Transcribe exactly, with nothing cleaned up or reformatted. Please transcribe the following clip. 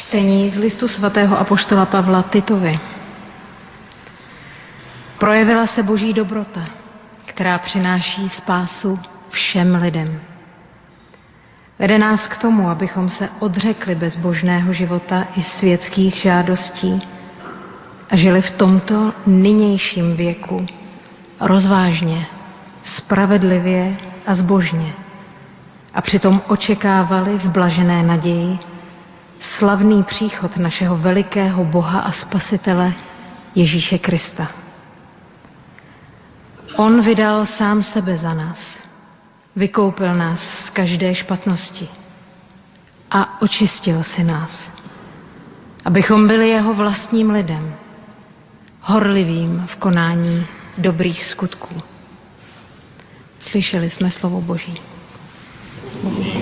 Čtení z listu svatého apoštola Pavla Titovi. Projevila se Boží dobrota, která přináší spásu všem lidem. Vede nás k tomu, abychom se odřekli bezbožného života i světských žádostí a žili v tomto nynějším věku rozvážně, spravedlivě a zbožně a přitom očekávali v blažené naději slavný příchod našeho velikého Boha a Spasitele Ježíše Krista. On vydal sám sebe za nás, vykoupil nás z každé špatnosti a očistil si nás, abychom byli jeho vlastním lidem, horlivým v konání dobrých skutků. Slyšeli jsme slovo Boží. Boží.